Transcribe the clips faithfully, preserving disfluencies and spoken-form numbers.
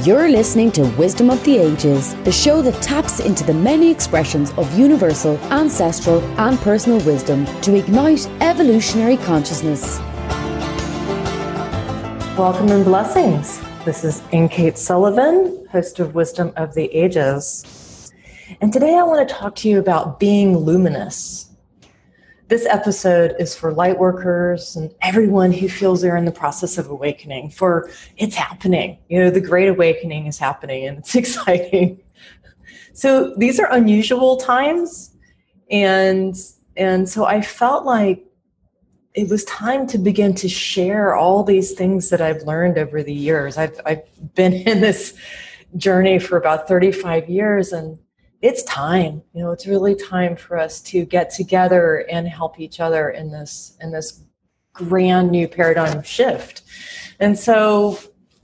You're listening to Wisdom of the Ages, the show that taps into the many expressions of universal, ancestral, and personal wisdom to ignite evolutionary consciousness. Welcome and blessings. This is Ann Kate Sullivan, host of Wisdom of the Ages. And today I want to talk to you about being luminous. This episode is for light workers and everyone who feels they're in the process of awakening, for it's happening. You know, the Great Awakening is happening and it's exciting. So these are unusual times. And, and so I felt like it was time to begin to share all these things that I've learned over the years. I've, I've been in this journey for about thirty-five years, and it's time. You know, it's really time for us to get together and help each other in this in this grand new paradigm shift. And so,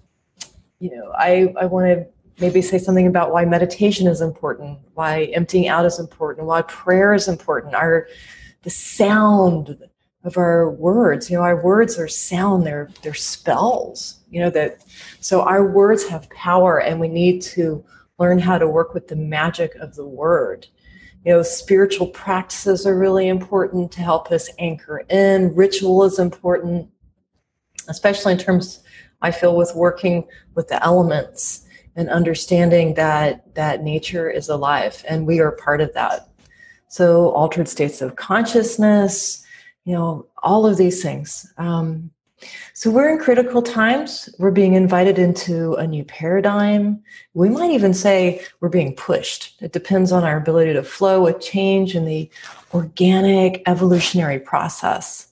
you know, I, I want to maybe say something about why meditation is important, why emptying out is important, why prayer is important, our the sound of our words. You know, our words are sound, they're they're spells, you know, that so our words have power, and we need to learn how to work with the magic of the word. You know, spiritual practices are really important to help us anchor in. Ritual is important, especially in terms, I feel, with working with the elements and understanding that that nature is alive and we are part of that. So altered states of consciousness, you know, all of these things. Um, so we're in critical times. We're being invited into a new paradigm. We might even say we're being pushed. It depends on our ability to flow with change in the organic evolutionary process.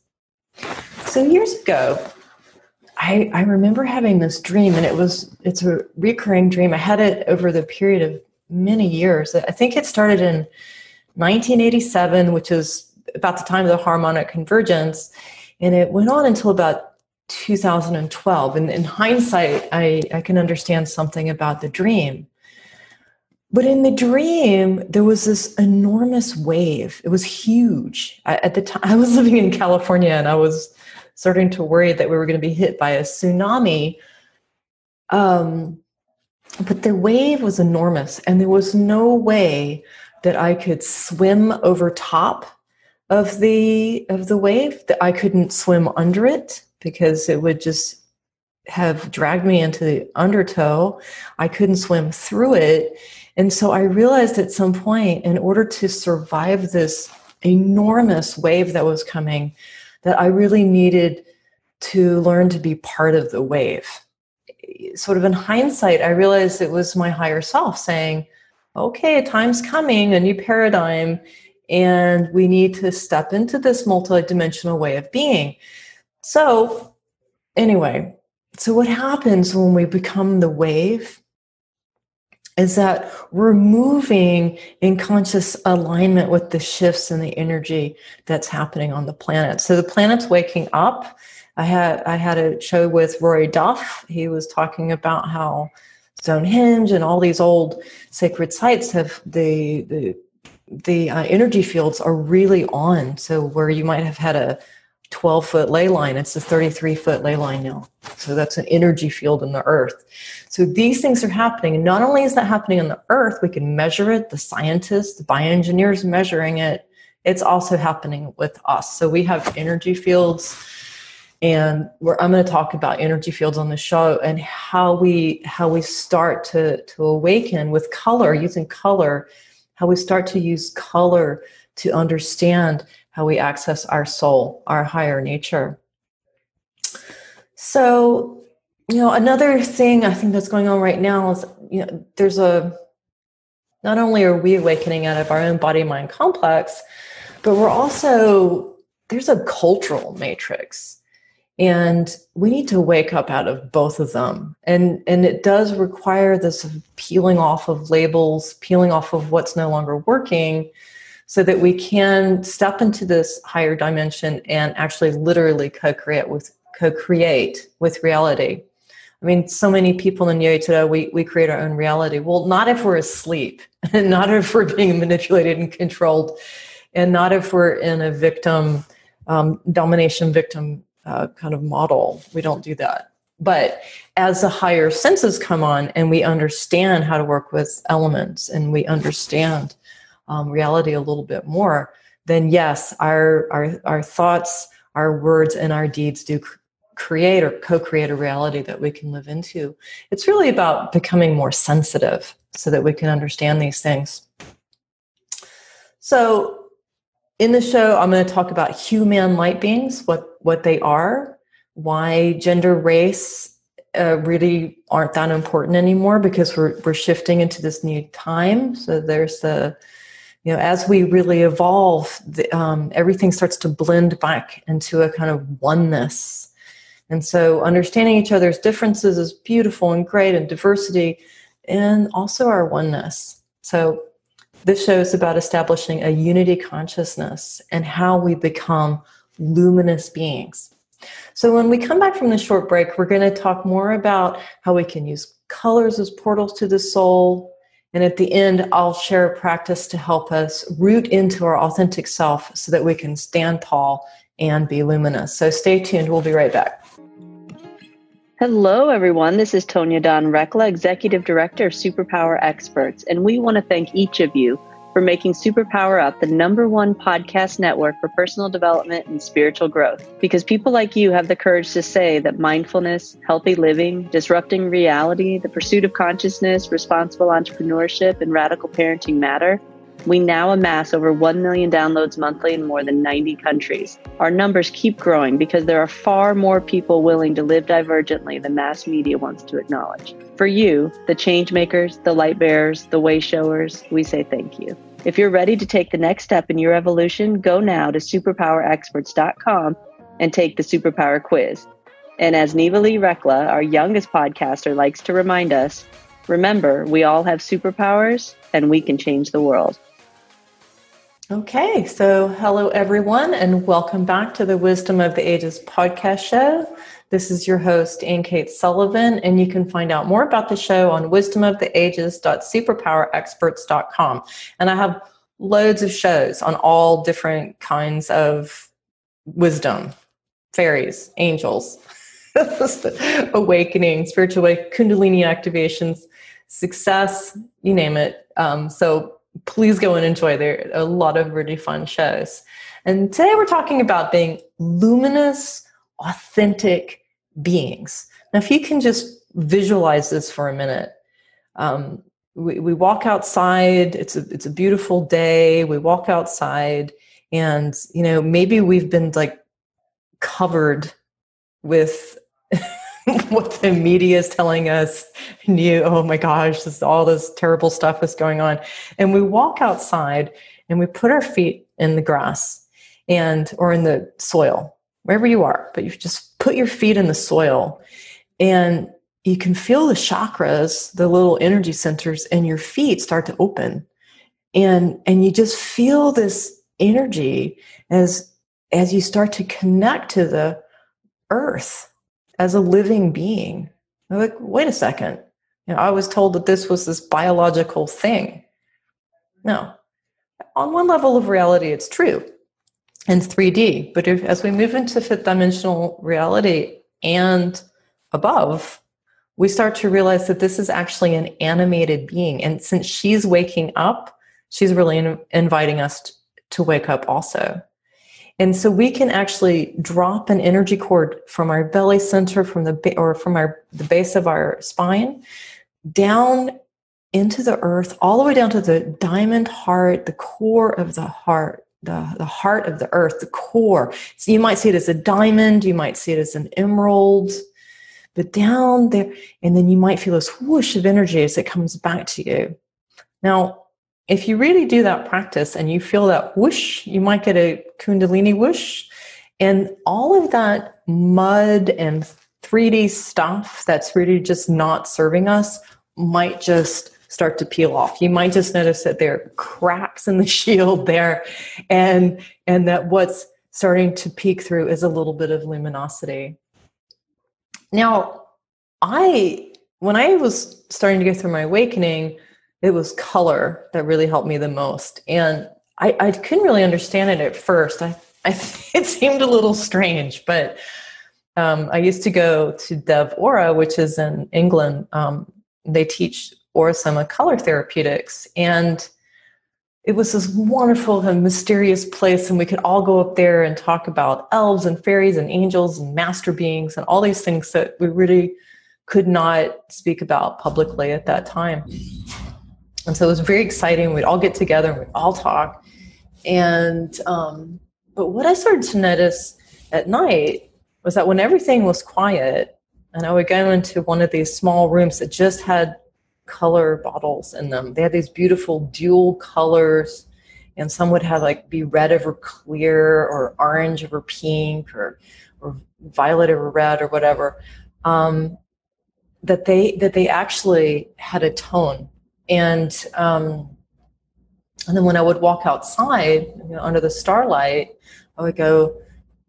So years ago, I, I remember having this dream, and it was it's a recurring dream. I had it over the period of many years. I think it started in nineteen eighty-seven, which is about the time of the harmonic convergence, and it went on until about two thousand twelve. And in hindsight, I, I can understand something about the dream. But in the dream, there was this enormous wave. It was huge. I, at the time, I was living in California, and I was starting to worry that we were going to be hit by a tsunami. Um, but the wave was enormous, and there was no way that I could swim over top of the of the wave, that I couldn't swim under it because it would just have dragged me into the undertow. I couldn't swim through it. And so I realized at some point, in order to survive this enormous wave that was coming, that I really needed to learn to be part of the wave. Sort of in hindsight, I realized it was my higher self saying, okay, a time's coming, a new paradigm, and we need to step into this multidimensional way of being. So anyway, so what happens when we become the wave is that we're moving in conscious alignment with the shifts in the energy that's happening on the planet. So the planet's waking up. I had I had a show with Rory Duff. He was talking about how Stonehenge and all these old sacred sites have the the the uh, energy fields are really on. So where you might have had a twelve foot ley line, it's a thirty-three foot ley line now. So that's an energy field in the earth. So these things are happening. And not only is that happening on the earth, we can measure it. The scientists, the bioengineers measuring it. It's also happening with us. So we have energy fields, and we're, I'm going to talk about energy fields on the show and how we how we start to, to awaken with color, using color, how we start to use color to understand how we access our soul, our higher nature. So, you know, another thing I think that's going on right now is, you know, there's a, not only are we awakening out of our own body-mind complex, but we're also, there's a cultural matrix. And we need to wake up out of both of them. And, and it does require this peeling off of labels, peeling off of what's no longer working, so that we can step into this higher dimension and actually literally co-create with co-create with reality. I mean, so many people in Yoga today, we, we create our own reality. Well, not if we're asleep, and not if we're being manipulated and controlled, and not if we're in a victim, um, domination victim uh, kind of model. We don't do that. But as the higher senses come on and we understand how to work with elements and we understand um, reality a little bit more, then yes, our, our, our thoughts, our words, and our deeds do cr- create or co-create a reality that we can live into. It's really about becoming more sensitive so that we can understand these things. So in the show, I'm going to talk about human light beings, what, what they are, why gender, race uh, really aren't that important anymore because we're we're shifting into this new time. So there's the, you know, as we really evolve, the, um, everything starts to blend back into a kind of oneness. And so understanding each other's differences is beautiful and great, and diversity, and also our oneness. So this show is about establishing a unity consciousness and how we become luminous beings. So when we come back from the short break, we're going to talk more about how we can use colors as portals to the soul. And at the end, I'll share a practice to help us root into our authentic self so that we can stand tall and be luminous. So stay tuned. We'll be right back. Hello, everyone. This is Tonya Dawn Rekla, Executive Director of Superpower Experts, and we want to thank each of you for making Superpower Up the number one podcast network for personal development and spiritual growth. Because people like you have the courage to say that mindfulness, healthy living, disrupting reality, the pursuit of consciousness, responsible entrepreneurship, and radical parenting matter. We now amass over one million downloads monthly in more than ninety countries. Our numbers keep growing because there are far more people willing to live divergently than mass media wants to acknowledge. For you, the change makers, the light bearers, the way showers, we say thank you. If you're ready to take the next step in your evolution, go now to superpower experts dot com and take the Superpower Quiz. And as Neva Lee Rekla, our youngest podcaster, likes to remind us, remember, we all have superpowers and we can change the world. Okay, so hello everyone, and welcome back to the Wisdom of the Ages podcast show. This is your host, Ann-Kate Sullivan, and you can find out more about the show on wisdom of the ages dot superpower experts dot com. And I have loads of shows on all different kinds of wisdom, fairies, angels, awakening, spiritual awakening, Kundalini activations, success, you name it. Um, so please go and enjoy. There are a lot of really fun shows. And today we're talking about being luminous, authentic beings. Now, if you can just visualize this for a minute, um, we, we walk outside. It's a, it's a beautiful day. We walk outside and, you know, maybe we've been like covered with what the media is telling us. New, oh my gosh, this, all this terrible stuff is going on. And we walk outside and we put our feet in the grass and or in the soil, wherever you are, but you just put your feet in the soil and you can feel the chakras, the little energy centers in your feet start to open. And, and you just feel this energy as, as you start to connect to the earth as a living being. I'm like, wait a second. You know, I was told that this was this biological thing. No. On one level of reality, it's true. In three D. But if, as we move into fifth dimensional reality and above, we start to realize that this is actually an animated being. And since she's waking up, she's really in, inviting us to, to wake up also. And so we can actually drop an energy cord from our belly center, from the or from our the base of our spine, down into the earth, all the way down to the diamond heart, the core of the heart, the, the heart of the earth, the core. So you might see it as a diamond, you might see it as an emerald, but down there, and then you might feel this whoosh of energy as it comes back to you. Now, if you really do that practice and you feel that whoosh, you might get a Kundalini whoosh, and all of that mud and three D stuff that's really just not serving us might just start to peel off. You might just notice that there are cracks in the shield there, and, and that what's starting to peek through is a little bit of luminosity. Now, I, when I was starting to go through my awakening, it was color that really helped me the most. And I, I couldn't really understand it at first. I, I, it seemed a little strange, but um, I used to go to Dev Aura, which is in England. Um, they teach Aurasoma color therapeutics, and it was this wonderful and mysterious place, and we could all go up there and talk about elves and fairies and angels and master beings and all these things that we really could not speak about publicly at that time. And so it was very exciting. We'd all get together and we'd all talk. And um, but what I started to notice at night was that when everything was quiet, and I would go into one of these small rooms that just had color bottles in them. They had these beautiful dual colors, and some would have like be red over clear, or orange over pink, or or violet over red, or whatever. Um, that they that they actually had a tone, and um, and then when I would walk outside, you know, under the starlight, I would go,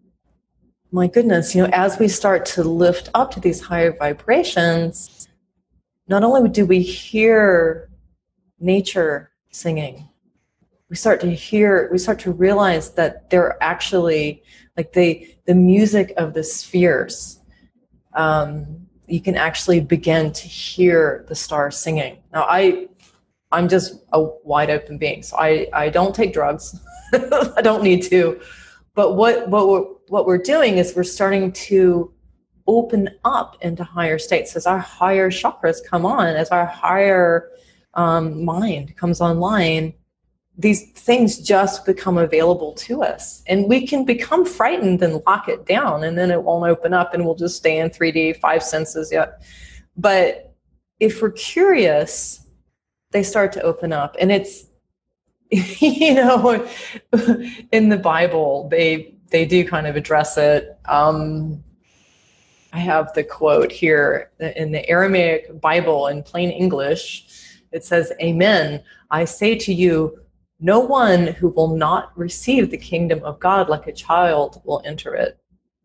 my goodness, you know, as we start to lift up to these higher vibrations, not only do we hear nature singing, we start to hear, we start to realize that they're actually like the the music of the spheres. Um, you can actually begin to hear the stars singing. Now, I, I'm just a wide open being, so I, I don't take drugs. I don't need to. But what what we're, what we're doing is we're starting to open up into higher states as our higher chakras come on, as our higher um, mind comes online. These things just become available to us, and we can become frightened and lock it down, and then it won't open up, and we'll just stay in three D, five senses yet. But if we're curious, they start to open up, and it's, you know, in the Bible, they they do kind of address it. Um, I have the quote here in the Aramaic Bible in plain English. It says, "Amen. I say to you, no one who will not receive the kingdom of God like a child will enter it."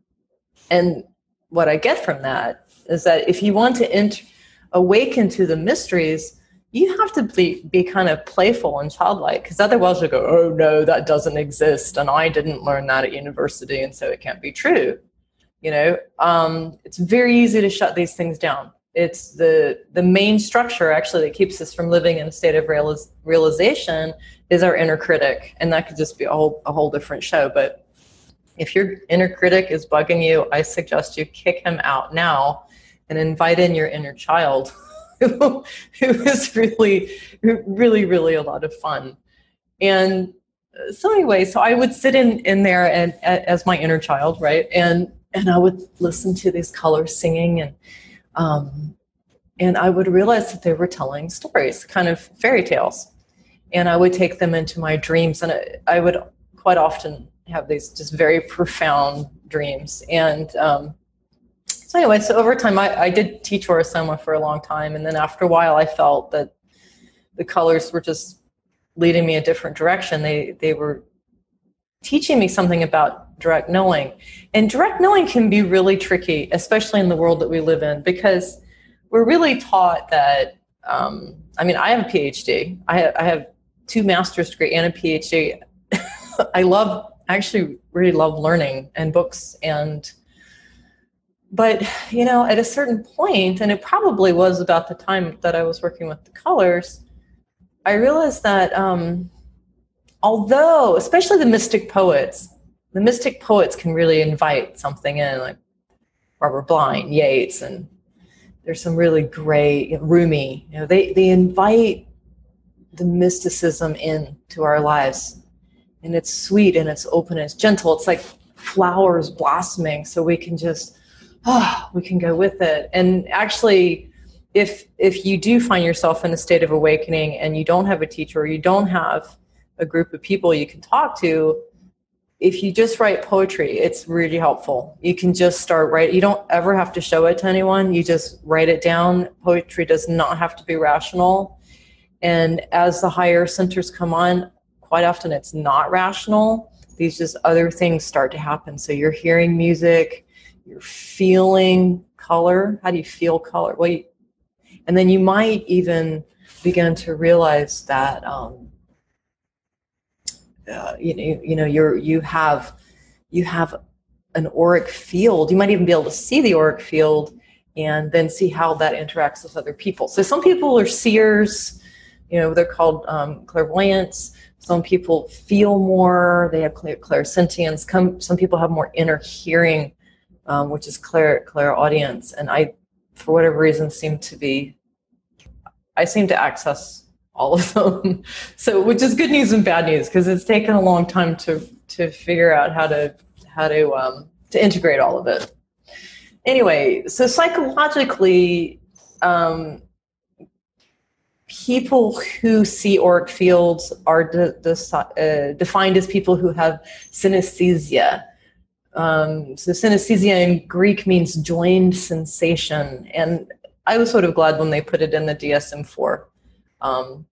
And what I get from that is that if you want to enter, awaken to the mysteries, you have to be, be kind of playful and childlike, because otherwise you'll go, oh no, that doesn't exist, and I didn't learn that at university, and so it can't be true. You know, um, it's very easy to shut these things down. It's the the main structure actually that keeps us from living in a state of realiz- realization is our inner critic, and that could just be a whole a whole different show. But if your inner critic is bugging you, I suggest you kick him out now and invite in your inner child, who, who is really, really, really a lot of fun. And so anyway, so I would sit in in there and as my inner child, right, and and I would listen to these colors singing, and um, and I would realize that they were telling stories, kind of fairy tales. And I would take them into my dreams, and I, I would quite often have these just very profound dreams. And um, so anyway, so over time, I, I did teach Aurasoma for a long time, and then after a while, I felt that the colors were just leading me a different direction. They they were teaching me something about direct knowing. And direct knowing can be really tricky, especially in the world that we live in, because we're really taught that, um, I mean, I have a P H D. I have, I have two master's degree and a P H D. I love, actually really love learning and books. And, but, you know, at a certain point, and it probably was about the time that I was working with the colors, I realized that, um, although, especially the mystic poets, the mystic poets can really invite something in, like Robert Blind, Yeats, and there's some really great, Rumi, you know, they, they invite the mysticism into our lives. And it's sweet, and it's open, and it's gentle. It's like flowers blossoming, so we can just, ah, oh, we can go with it. And actually, if if you do find yourself in a state of awakening and you don't have a teacher, or you don't have a group of people you can talk to, if you just write poetry, it's really helpful. You can just start writing. You don't ever have to show it to anyone. You just write it down. Poetry does not have to be rational. And as the higher centers come on, quite often it's not rational. These just other things start to happen. So you're hearing music, you're feeling color. How do you feel color? Well, you, and then you might even begin to realize that, um, Uh, you know, you know, you're you have you have an auric field. You might even be able to see the auric field and then see how that interacts with other people. So some people are seers, you know, they're called um, clairvoyants. Some people feel more, they have clair- clairsentience. Come, some people have more inner hearing, um, which is clair clairaudience. And I, for whatever reason, seem to be, I seem to access all of them. So, which is good news and bad news, because it's taken a long time to to figure out how to how to um, to integrate all of it. Anyway, so psychologically, um, people who see auric fields are de de uh, defined as people who have synesthesia. Um, so synesthesia in Greek means joined sensation, and I was sort of glad when they put it in the D S M four. Um,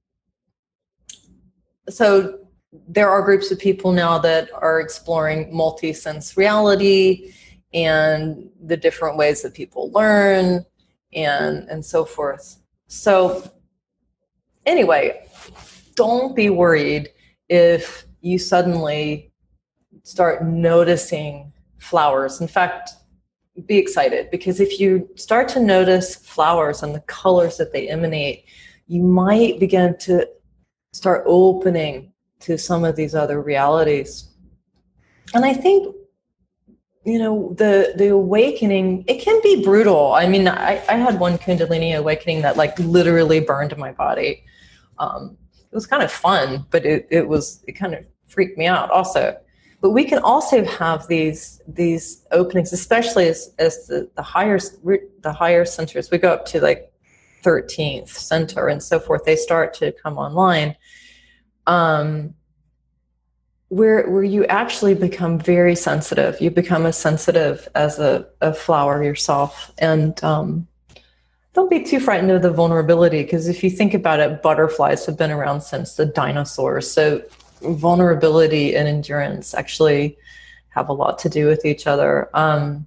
so there are groups of people now that are exploring multi-sense reality and the different ways that people learn and, and so forth. So anyway, don't be worried if you suddenly start noticing flowers. In fact, be excited, because if you start to notice flowers and the colors that they emanate, you might begin to start opening to some of these other realities. And I think, you know, the the awakening, it can be brutal. I mean, I, I had one Kundalini awakening that like literally burned my body. Um, it was kind of fun, but it, it was, it kind of freaked me out also. But we can also have these these openings, especially as, as the, the higher the higher centers, we go up to like thirteenth center and so forth, they start to come online. Um, where where you actually become very sensitive. You become as sensitive as a, a flower yourself. And um, don't be too frightened of the vulnerability, because if you think about it, butterflies have been around since the dinosaurs. So vulnerability and endurance actually have a lot to do with each other. Um,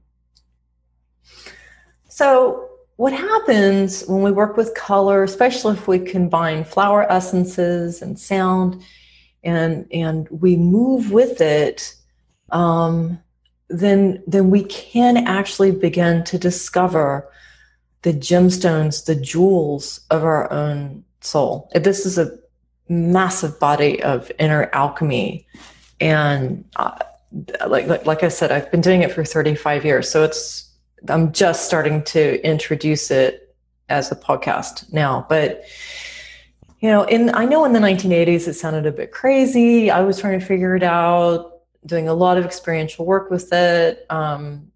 so what happens when we work with color, especially if we combine flower essences and sound, and and we move with it, um, then then we can actually begin to discover the gemstones, the jewels of our own soul. This is a massive body of inner alchemy, and uh, like, like like I said, I've been doing it for thirty-five years, so it's I'm just starting to introduce it as a podcast now. But you know, in I know in the nineteen eighties it sounded a bit crazy. I was trying to figure it out, doing a lot of experiential work with it. Um,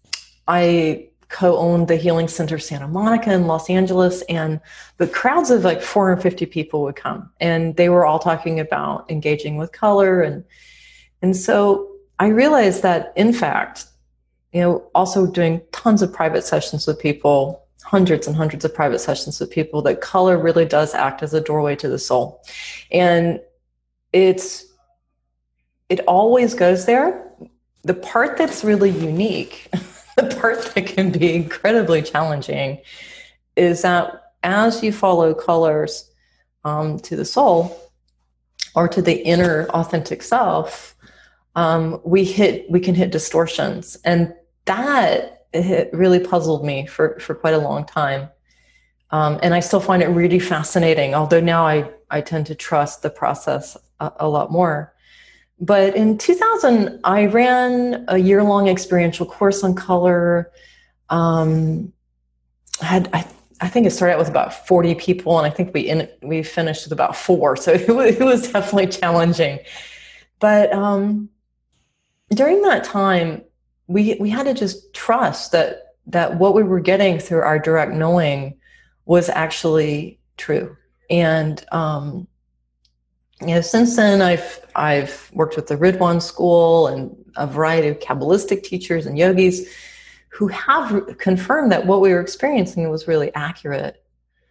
I co-owned the Healing Center Santa Monica in Los Angeles, and the crowds of like four hundred fifty people would come, and they were all talking about engaging with color. And, and so I realized that, in fact, you know, also doing tons of private sessions with people, hundreds and hundreds of private sessions with people, that color really does act as a doorway to the soul. And it's, it always goes there. The part that's really unique, the part that can be incredibly challenging, is that as you follow colors um, to the soul or to the inner authentic self, um, we hit we can hit distortions, and that it really puzzled me for for quite a long time. Um, and I still find it really fascinating, although now I I tend to trust the process a, a lot more. But in two thousand, I ran a year-long experiential course on color. Um, I had, I, I think it started out with about forty people, and I think we in, we finished with about four. So it was, it was definitely challenging. But um, during that time, we we had to just trust that that what we were getting through our direct knowing was actually true. And um, you know, since then, I've I've worked with the Ridwan School and a variety of Kabbalistic teachers and yogis who have confirmed that what we were experiencing was really accurate.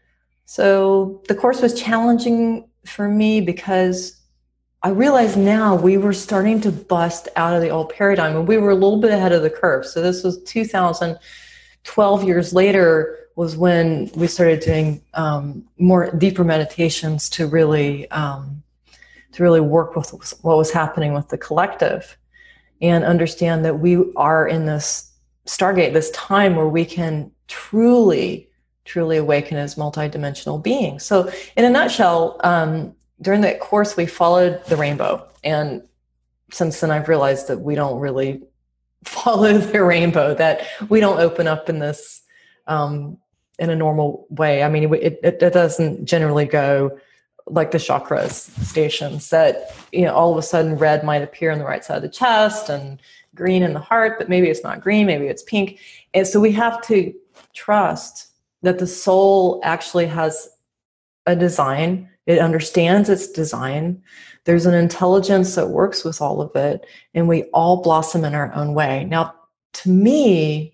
So the course was challenging for me because I realized now we were starting to bust out of the old paradigm, and we were a little bit ahead of the curve. So this was two thousand, twelve years later was when we started doing um, more deeper meditations to really um, to really work with what was happening with the collective. and understand that we are in this Stargate, this time where we can truly, truly awaken as multidimensional beings. So in a nutshell, um, during that course, we followed the rainbow. And since then, I've realized that we don't really follow the rainbow, that we don't open up in this um, in a normal way. I mean, it, it, it doesn't generally go like the chakras stations that, you know, all of a sudden red might appear on the right side of the chest and green in the heart, but maybe it's not green, maybe it's pink. And so we have to trust that the soul actually has a design. It understands its design. There's an intelligence that works with all of it, and we all blossom in our own way. Now, to me,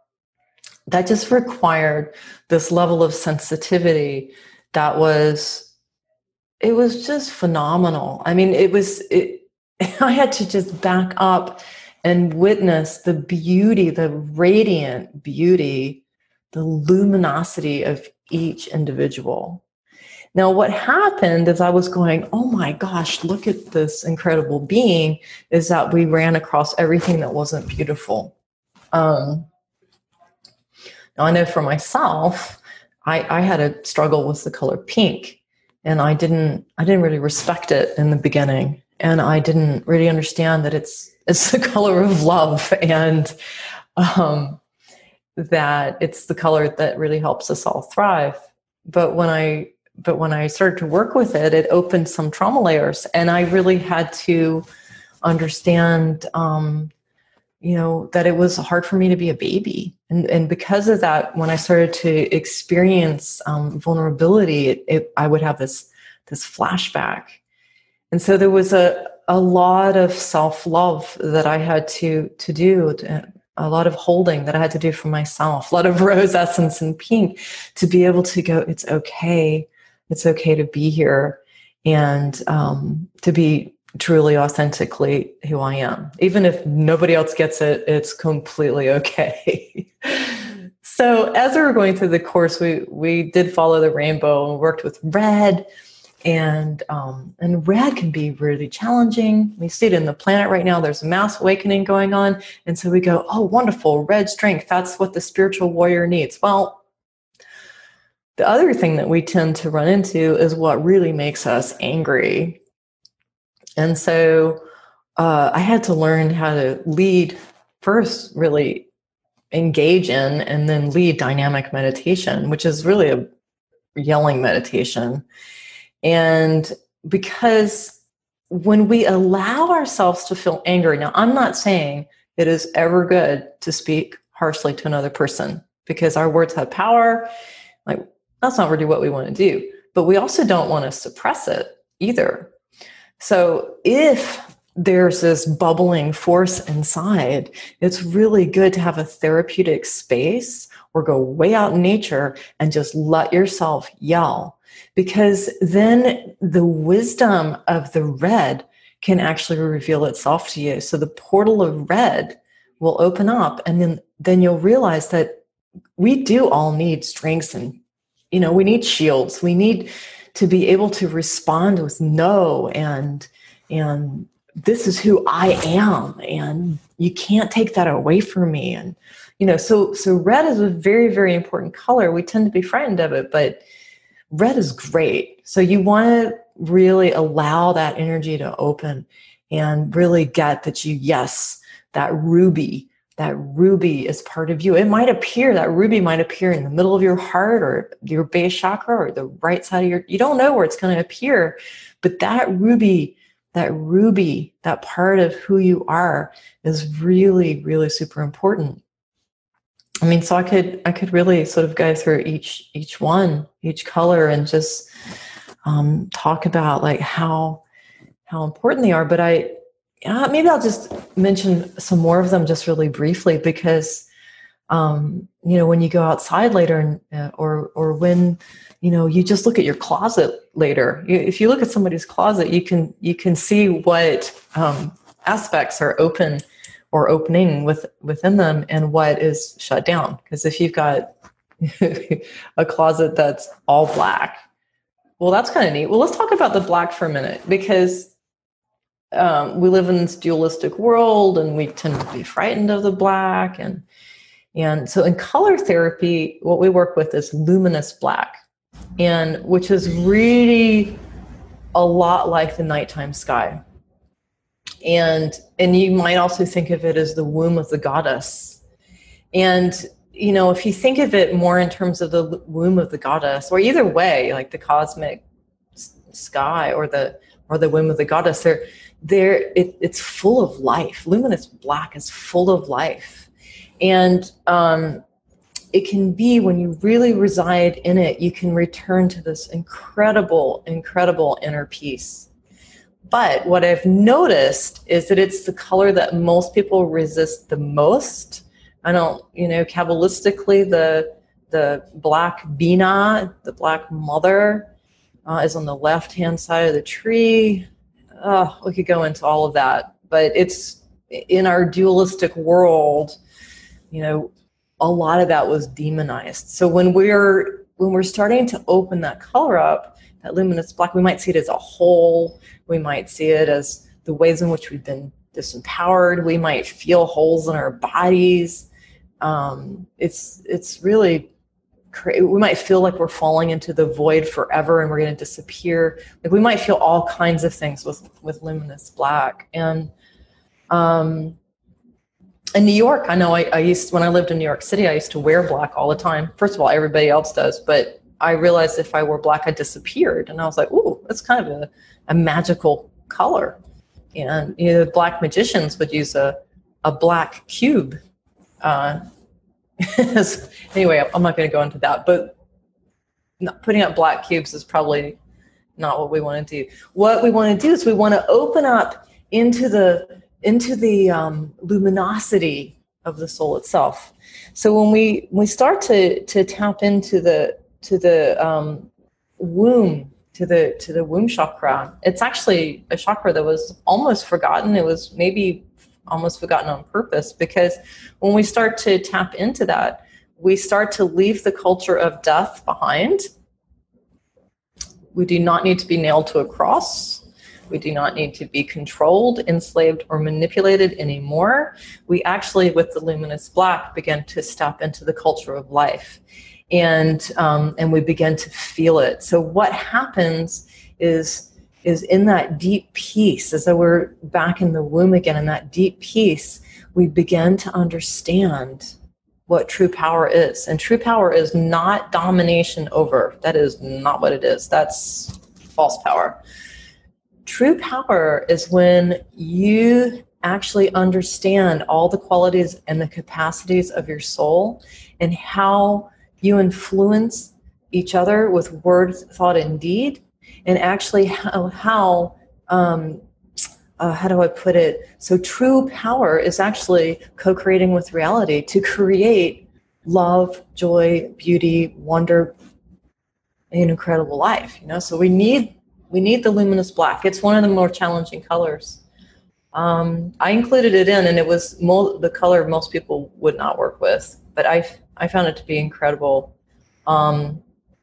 that just required this level of sensitivity that was, it was just phenomenal. I mean, it was, it, I had to just back up and witness the beauty, the radiant beauty, the luminosity of each individual. Now, what happened is I was going, oh my gosh, look at this incredible being, is that we ran across everything that wasn't beautiful. Um, now, I know for myself, I, I had a struggle with the color pink, and I didn't, I didn't really respect it in the beginning. And I didn't really understand that it's, it's the color of love, and um, that it's the color that really helps us all thrive. But when I, but when I started to work with it, it opened some trauma layers, and I really had to understand, um, you know, that it was hard for me to be a baby. And, and because of that, when I started to experience um, vulnerability, it, it, I would have this, this flashback. And so there was a, a lot of self-love that I had to, to do, to, a lot of holding that I had to do for myself, a lot of rose essence and pink to be able to go, it's okay. It's okay to be here, and um, to be truly authentically who I am. Even if nobody else gets it, it's completely okay. So as we were going through the course, we, we did follow the rainbow and worked with red. And um, and red can be really challenging. We see it in the planet right now. There's a mass awakening going on. And so we go, oh, wonderful, red strength. That's what the spiritual warrior needs. Well, the other thing that we tend to run into is what really makes us angry. And so uh, I had to learn how to lead first, really engage in, and then lead dynamic meditation, which is really a yelling meditation. And because when we allow ourselves to feel angry, now I'm not saying it is ever good to speak harshly to another person, because our words have power. Like, that's not really what we want to do. But we also don't want to suppress it either. So if there's this bubbling force inside, it's really good to have a therapeutic space or go way out in nature and just let yourself yell. Because then the wisdom of the red can actually reveal itself to you. So the portal of red will open up, and then, then you'll realize that we do all need strengths, and, you know, we need shields. We need to be able to respond with no, and, and this is who I am, and you can't take that away from me. And, you know, so, so red is a very, very important color. We tend to be frightened of it, but red is great. So you want to really allow that energy to open and really get that you, yes, that ruby, that ruby is part of you. It might appear, that ruby might appear in the middle of your heart or your base chakra or the right side of your, you don't know where it's going to appear, but that ruby, that ruby, that part of who you are is really, really super important. I mean, so I could, I could really sort of go through each, each one, each color, and just um, talk about like how, how important they are. But I, uh, maybe I'll just mention some more of them just really briefly, because, um, you know, when you go outside later, and, uh, or, or when, you know, you just look at your closet later, you, if you look at somebody's closet, you can, you can see what um, aspects are open or opening with, within them, and what is shut down. Because if you've got a closet that's all black, well, that's kind of neat. Well, let's talk about the black for a minute, because um, we live in this dualistic world, and we tend to be frightened of the black. And and so in color therapy, what we work with is luminous black, and which is really a lot like the nighttime sky. And and you might also think of it as the womb of the goddess. And you know, if you think of it more in terms of the womb of the goddess, or either way, like the cosmic sky or the or the womb of the goddess, they're, they're, it, it's full of life. Luminous black is full of life. And um, it can be, when you really reside in it, you can return to this incredible, incredible inner peace. But what I've noticed is that it's the color that most people resist the most. I don't, you know, Kabbalistically, the the black Bina, the black mother, uh, is on the left-hand side of the tree. Oh, we could go into all of that. But it's, in our dualistic world, you know, a lot of that was demonized. So when we're when we're starting to open that color up, that luminous black, we might see it as a whole. We might see it as the ways in which we've been disempowered. We might feel holes in our bodies. Um, it's it's really crazy. We might feel like we're falling into the void forever and we're going to disappear. Like, we might feel all kinds of things with with luminous black. And um, in New York, I know I, I used when I lived in New York City, I used to wear black all the time. First of all, everybody else does, but I realized if I wore black, I disappeared. And I was like, ooh, that's kind of a, a magical color. And you know, black magicians would use a, a black cube. Uh, anyway, I'm not going to go into that, but not, putting up black cubes is probably not what we want to do. What we want to do is we want to open up into the into the um, luminosity of the soul itself. So when we we start to to tap into the to the um, womb, to the to the womb chakra, it's actually a chakra that was almost forgotten. It was maybe almost forgotten on purpose, because when we start to tap into that, we start to leave the culture of death behind. We do not need to be nailed to a cross. We do not need to be controlled, enslaved, or manipulated anymore. We actually, with the luminous black, begin to step into the culture of life. And um, and we begin to feel it. So what happens is, is in that deep peace, as though we're back in the womb again, in that deep peace, we begin to understand what true power is. And true power is not domination over. That is not what it is. That's false power. True power is when you actually understand all the qualities and the capacities of your soul, and how you influence each other with word, thought, and deed, and actually how, how um, uh, how do I put it? So true power is actually co-creating with reality to create love, joy, beauty, wonder, and an incredible life. You know, so we need we need the luminous black. It's one of the more challenging colors. Um, I included it in, and it was mo- the color most people would not work with, but I I found it to be incredible. Um,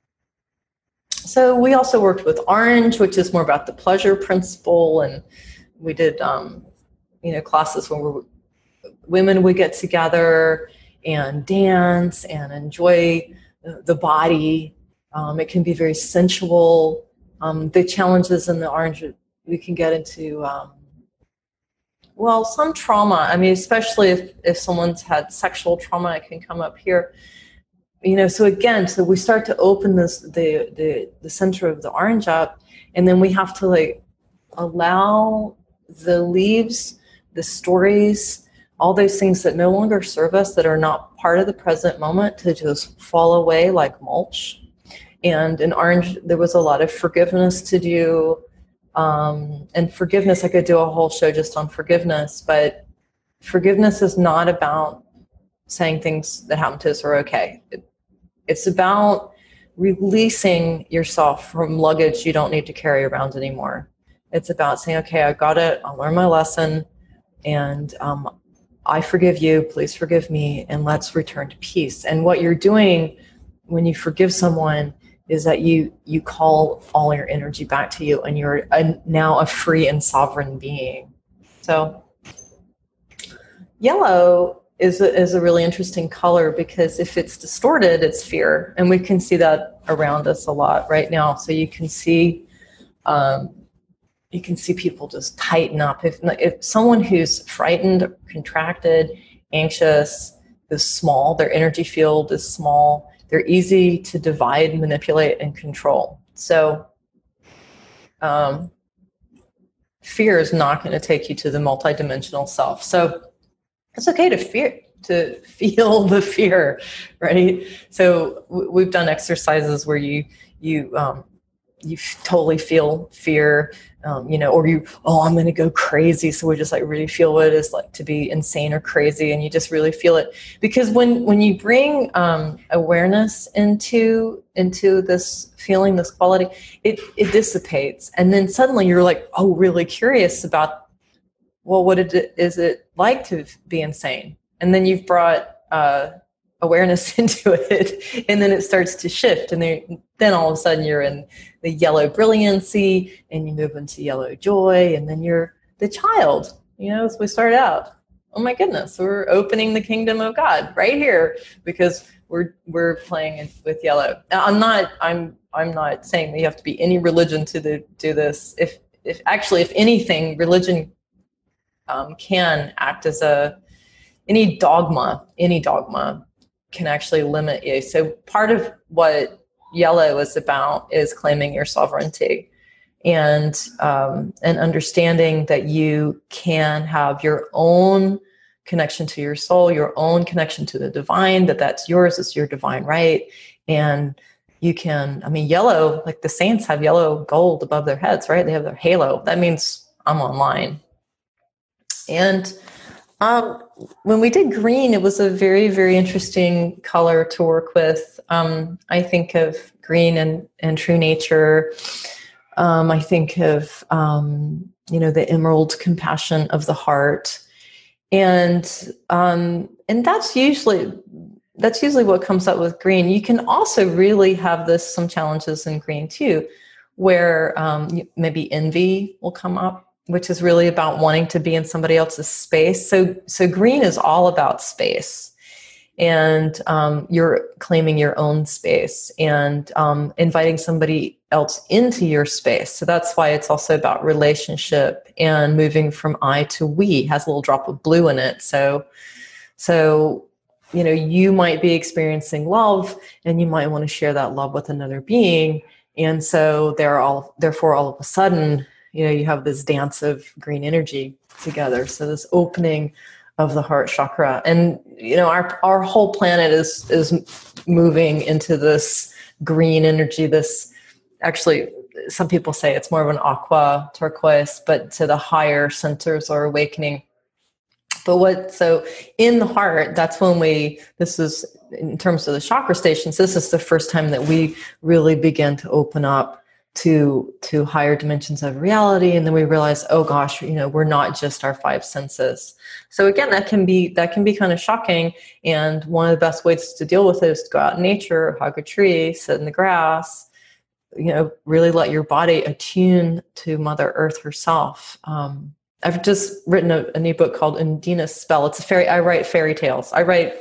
so we also worked with orange, which is more about the pleasure principle, and we did um, you know, classes where we, women would get together and dance and enjoy the body. Um, it can be very sensual. Um, the challenges in the orange, we can get into, um, well, some trauma. I mean, especially if, if someone's had sexual trauma, it can come up here. You know, so again, so we start to open this, the, the, the center of the orange up, and then we have to like allow the leaves, the stories, all those things that no longer serve us, that are not part of the present moment, to just fall away like mulch. And in orange, there was a lot of forgiveness to do. Um, and forgiveness, I could do a whole show just on forgiveness, but forgiveness is not about saying things that happen to us are okay. It, it's about releasing yourself from luggage you don't need to carry around anymore. It's about saying, okay, I got it, I'll learn my lesson, and um, I forgive you, please forgive me, and let's return to peace. And what you're doing when you forgive someone is that you you call all your energy back to you, and you're a, now a free and sovereign being. So yellow is a, is a really interesting color, because if it's distorted, it's fear. And we can see that around us a lot right now. So you can see um, you can see people just tighten up. If, if someone who's frightened, contracted, anxious is small, their energy field is small, they're easy to divide, manipulate, and control. So um, fear is not going to take you to the multidimensional self. So it's okay to fear, to feel the fear, right? So w- we've done exercises where you you um, you totally feel fear, um, you know, or you, oh, I'm going to go crazy. So we just like really feel what it is like to be insane or crazy. And you just really feel it, because when, when you bring um, awareness into, into this feeling, this quality, it, it dissipates. And then suddenly you're like, oh, really curious about, well, what it, is it like to be insane? And then you've brought uh, awareness into it, and then it starts to shift. And then, then all of a sudden you're in the yellow brilliancy, and you move into yellow joy, and then you're the child, you know, as we start out. Oh my goodness, we're opening the kingdom of God right here, because we're we're playing with yellow. Now, I'm not I'm I'm not saying that you have to be any religion to the, do this. If if actually, if anything, religion um, can act as a any dogma, any dogma can actually limit you. So part of what yellow is about is claiming your sovereignty, and um, and understanding that you can have your own connection to your soul, your own connection to the divine, that that's yours, it's your divine right. And you can, I mean, yellow, like the saints have yellow gold above their heads, right? They have their halo. That means I'm online. And Um, when we did green, it was a very, very interesting color to work with. Um, I think of green and, and true nature. Um, I think of, um, you know, the emerald compassion of the heart. And, um, and that's usually, that's usually what comes up with green. You can also really have this, some challenges in green too, where, um, maybe envy will come up, which is really about wanting to be in somebody else's space. So, so green is all about space, and um, you're claiming your own space, and um, inviting somebody else into your space. So that's why it's also about relationship and moving from I to we. It has a little drop of blue in it. So, so, you know, you might be experiencing love, and you might want to share that love with another being. And so they're all, therefore, all of a sudden, you know, you have this dance of green energy together. So this opening of the heart chakra, and you know, our our whole planet is is moving into this green energy. This, actually, some people say it's more of an aqua turquoise, but to the higher centers or awakening. But what, so in the heart, that's when we, this is in terms of the chakra stations, this is the first time that we really begin to open up to to higher dimensions of reality. And then we realize, oh gosh, you know, we're not just our five senses. So again, that can be that can be kind of shocking. And one of the best ways to deal with it is to go out in nature, hug a tree, sit in the grass, you know, really let your body attune to Mother Earth herself. Um, I've just written a, a new book called Undina's Spell. It's a fairy, I write fairy tales. I write,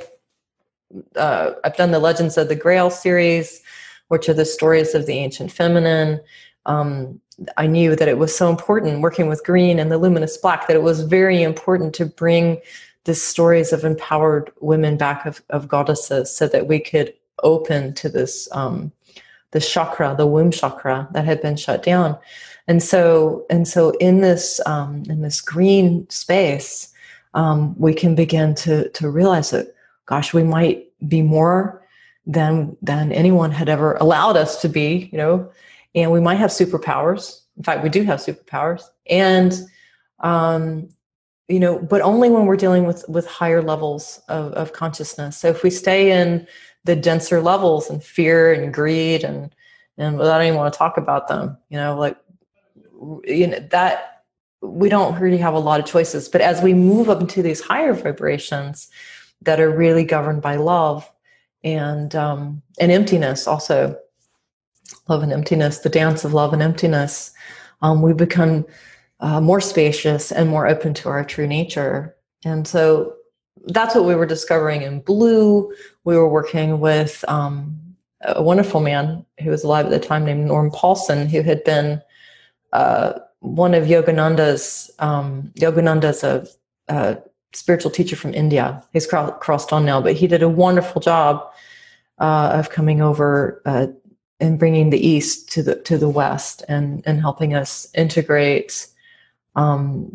uh, I've done the Legends of the Grail series, which are the stories of the ancient feminine. Um, I knew that it was so important, working with green and the luminous black, that it was very important to bring the stories of empowered women back, of, of goddesses, so that we could open to this, um, the chakra, the womb chakra that had been shut down. And so, and so in this, um, in this green space, um, we can begin to, to realize that, gosh, we might be more than than anyone had ever allowed us to be, you know, and we might have superpowers. In fact, we do have superpowers, and um, you know, but only when we're dealing with with higher levels of, of consciousness. So if we stay in the denser levels and fear and greed and and without even want to talk about them, you know, like you know that we don't really have a lot of choices. But as we move up into these higher vibrations that are really governed by love and um, and emptiness also, love and emptiness, the dance of love and emptiness, um, we become uh, more spacious and more open to our true nature. And so that's what we were discovering in blue. We were working with um, a wonderful man who was alive at the time named Norm Paulson, who had been uh, one of Yogananda's, um, Yogananda's a, a spiritual teacher from India. He's cro- crossed on now, but he did a wonderful job uh, of coming over uh, and bringing the East to the to the West and, and helping us integrate um,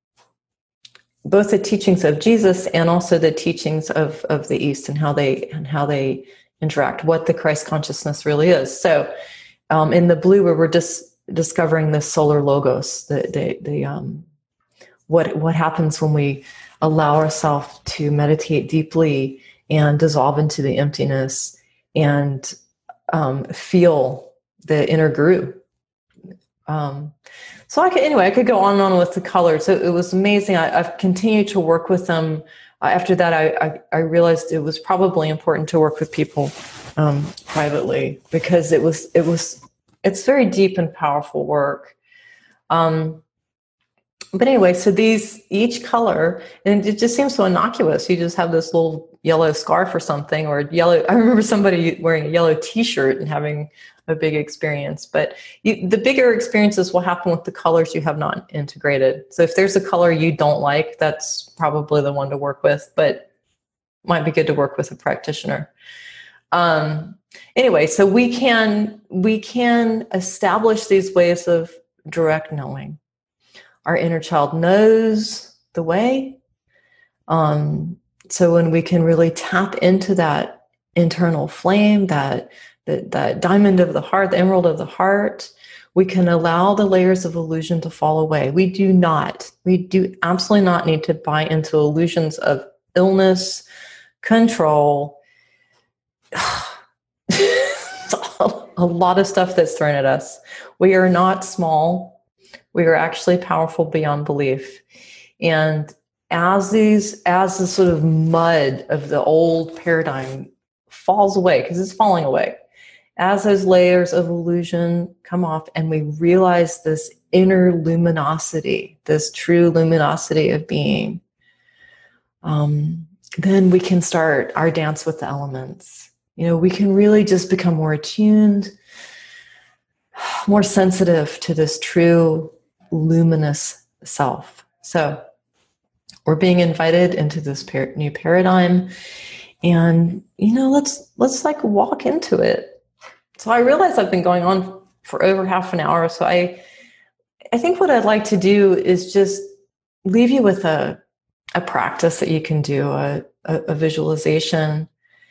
both the teachings of Jesus and also the teachings of, of the East and how they and how they interact, what the Christ consciousness really is. So um, in the blue, where we're just discovering the solar logos, the the, the um, what what happens when we allow ourselves to meditate deeply and dissolve into the emptiness and um, feel the inner guru. Um, so I could, anyway, I could go on and on with the colors. It, it was amazing. I, I've continued to work with them. Uh, after that, I, I, I realized it was probably important to work with people um, privately because it was, it was, it's very deep and powerful work. Um, but anyway, so these, each color, and it just seems so innocuous. You just have this little yellow scarf or something, or yellow. I remember somebody wearing a yellow t-shirt and having a big experience, but you, the bigger experiences will happen with the colors you have not integrated. So if there's a color you don't like, that's probably the one to work with, but might be good to work with a practitioner. Um, anyway, so we can, we can establish these ways of direct knowing. Our inner child knows the way. Um, so when we can really tap into that internal flame, that, that, that diamond of the heart, the emerald of the heart, we can allow the layers of illusion to fall away. We do not, we do absolutely not need to buy into illusions of illness, control, a lot of stuff that's thrown at us. We are not small. We are actually powerful beyond belief. And as these, as the sort of mud of the old paradigm falls away, because it's falling away, as those layers of illusion come off and we realize this inner luminosity, this true luminosity of being, um, then we can start our dance with the elements. You know, we can really just become more attuned, more sensitive to this true luminous self. So we're being invited into this par- new paradigm, and you know, let's let's like walk into it. So I realize I've been going on for over half an hour. So I I think what I'd like to do is just leave you with a a practice that you can do, a a, a visualization,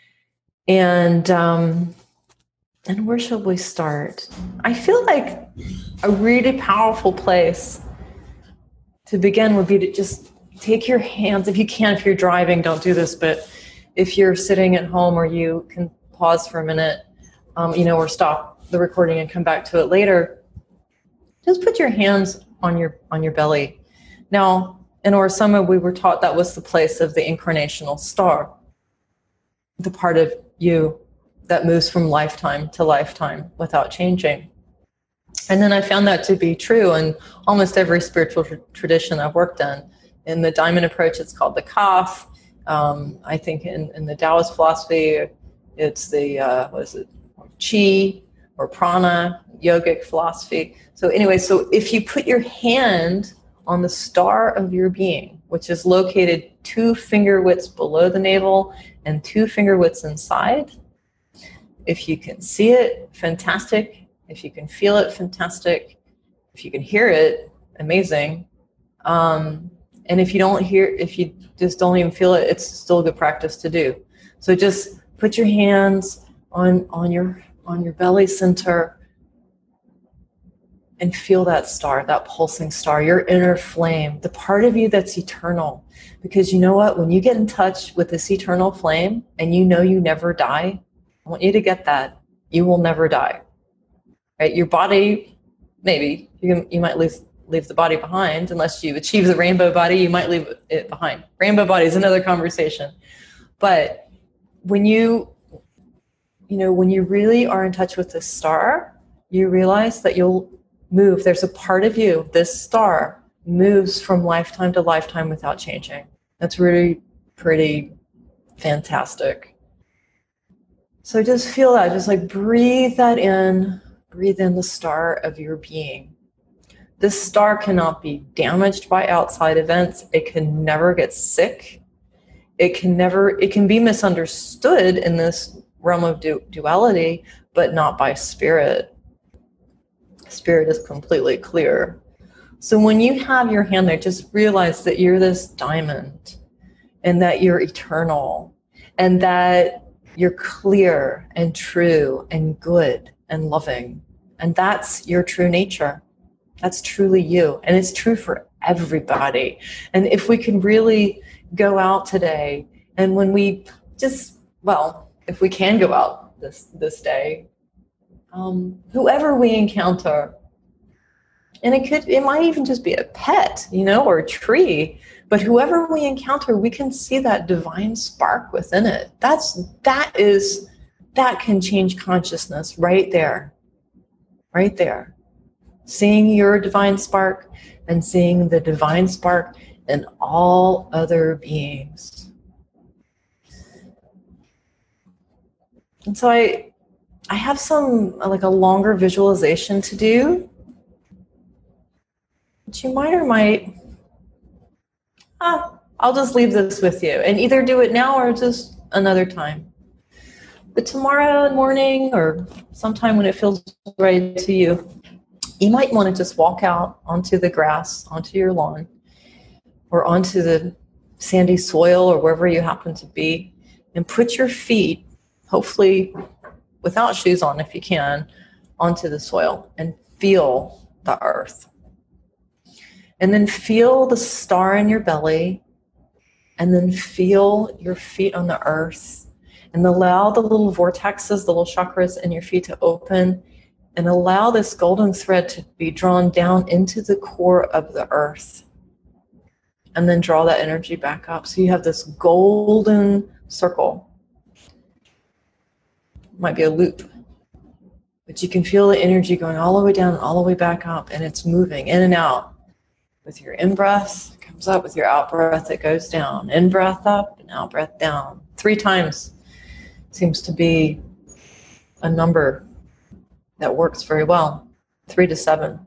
and um, and where should we start? I feel like a really powerful place to begin would be to just take your hands, if you can, if you're driving, don't do this, but if you're sitting at home or you can pause for a minute, um, you know, or stop the recording and come back to it later, just put your hands on your on your belly. Now, in Orasoma, we were taught that was the place of the incarnational star, the part of you that moves from lifetime to lifetime without changing. And then I found that to be true in almost every spiritual tr- tradition I've worked in. In the diamond approach, it's called the Kaf. Um, I think in, in the Taoist philosophy, it's the, uh, what is it, Chi or Prana, yogic philosophy. So anyway, so if you put your hand on the star of your being, which is located two finger widths below the navel and two finger widths inside, if you can see it, fantastic. If you can feel it, fantastic. If you can hear it, amazing. Um, and if you don't hear, if you just don't even feel it, it's still a good practice to do. So just put your hands on, on your, on your belly center and feel that star, that pulsing star, your inner flame, the part of you that's eternal. Because you know what? When you get in touch with this eternal flame and you know you never die, I want you to get that. You will never die. Right? Your body, maybe, you, can, you might leave, leave the body behind. Unless you achieve the rainbow body, you might leave it behind. Rainbow body is another conversation. But when you, you know, when you really are in touch with this star, you realize that you'll move. There's a part of you, this star, moves from lifetime to lifetime without changing. That's really pretty fantastic. So just feel that, just like breathe that in, breathe in the star of your being. This star cannot be damaged by outside events. It can never get sick. It can never, it can be misunderstood in this realm of du- duality, but not by spirit. Spirit is completely clear. So when you have your hand there, just realize that you're this diamond and that you're eternal and that you're clear and true and good and loving. And that's your true nature. That's truly you. And it's true for everybody. And if we can really go out today, and when we just, well, if we can go out this, this day, um, whoever we encounter, and it could, it might even just be a pet, you know, or a tree, but whoever we encounter, we can see that divine spark within it. That's, that is, that can change consciousness right there, right there. Seeing your divine spark and seeing the divine spark in all other beings. And so I, I have some, like a longer visualization to do. But you might or might, ah, I'll just leave this with you and either do it now or just another time. But tomorrow morning or sometime when it feels right to you, you might want to just walk out onto the grass, onto your lawn, or onto the sandy soil or wherever you happen to be, and put your feet, hopefully without shoes on if you can, onto the soil and feel the earth. And then feel the star in your belly, and then feel your feet on the earth, and allow the little vortexes, the little chakras in your feet to open, and allow this golden thread to be drawn down into the core of the earth. And then draw that energy back up. So you have this golden circle. Might be a loop. But you can feel the energy going all the way down, all the way back up, and it's moving in and out. With your in-breath, it comes up. With your out-breath, it goes down. In-breath up and out-breath down. Three times seems to be a number that works very well. Three to seven.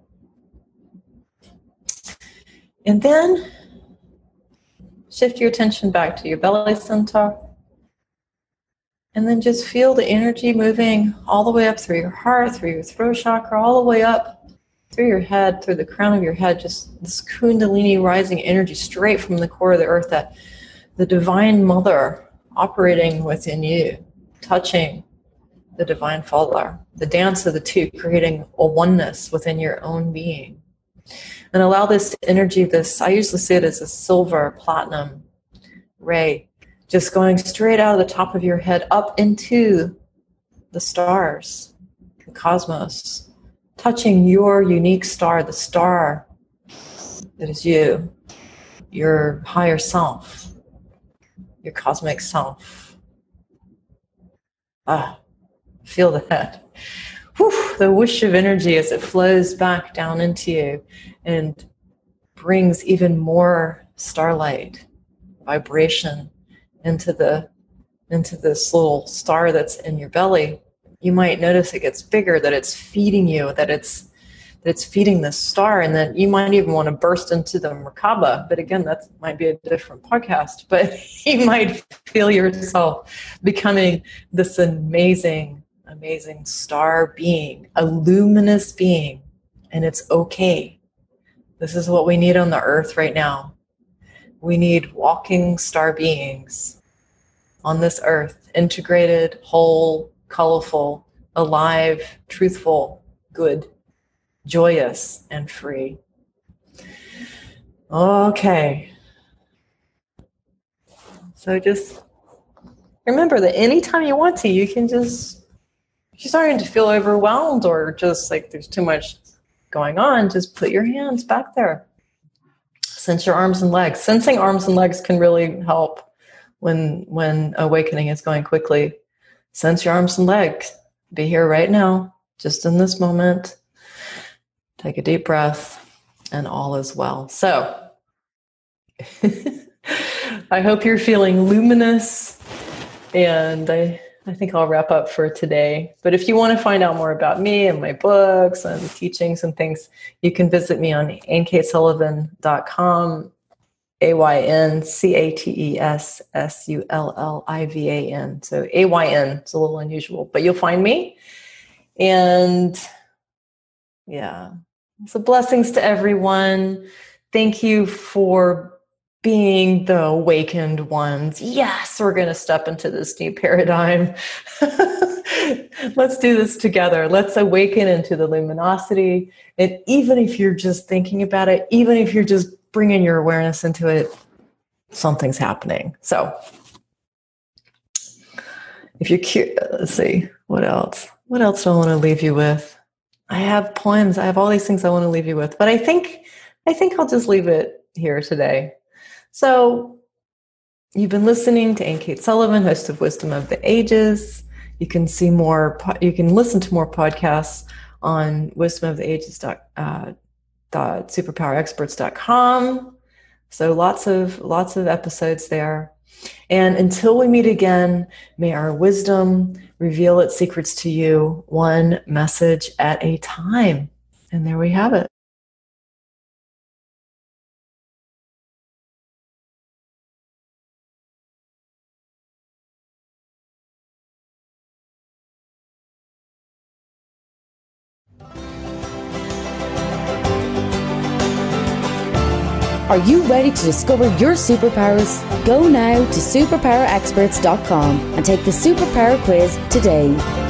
And then shift your attention back to your belly center. And then just feel the energy moving all the way up through your heart, through your throat chakra, all the way up through your head, through the crown of your head, just this Kundalini rising energy straight from the core of the earth, that the divine mother operating within you, touching the divine father, the dance of the two, creating a oneness within your own being. And allow this energy, this, I usually see it as a silver platinum ray, just going straight out of the top of your head up into the stars, the cosmos, touching your unique star, the star that is you, your higher self, your cosmic self. Ah, feel that. Whew, the whoosh of energy as it flows back down into you and brings even more starlight, vibration into the into this little star that's in your belly. You might notice it gets bigger, that it's feeding you, that it's that it's feeding this star, and that you might even want to burst into the Merkaba. But again, that might be a different podcast. But you might feel yourself becoming this amazing, amazing star being, a luminous being, and it's okay. This is what we need on the earth right now. We need walking star beings on this earth, integrated, whole, colorful, alive, truthful, good, joyous, and free. Okay. So just remember that anytime you want to, you can just, if you're starting to feel overwhelmed or just like there's too much going on, just put your hands back there. Sense your arms and legs. Sensing arms and legs can really help when when awakening is going quickly. sense your arms and legs. Be here right now, just in this moment. Take a deep breath, and all is well. So, I hope you're feeling luminous, and I, I think I'll wrap up for today. But if you want to find out more about me and my books and teachings and things, you can visit me on ann kate sullivan dot com, A Y N C A T E S S U L L I V A N. So A Y N, it's a little unusual, but you'll find me. And yeah, so blessings to everyone. Thank you for being the awakened ones. Yes, we're going to step into this new paradigm. Let's do this together. Let's awaken into the luminosity. And even if you're just thinking about it, even if you're just bringing your awareness into it, something's happening. So if you're curious, let's see, what else? What else do I want to leave you with? I have poems. I have all these things I want to leave you with, but I think, I think I'll just leave it here today. So you've been listening to Ann Kate Sullivan, host of Wisdom of the Ages. You can see more, you can listen to more podcasts on wisdom of the ages dot superpower experts dot com. So lots of, lots of episodes there. And until we meet again, may our wisdom reveal its secrets to you, one message at a time. And there we have it. Are you ready to discover your superpowers? Go now to superpower experts dot com and take the superpower quiz today.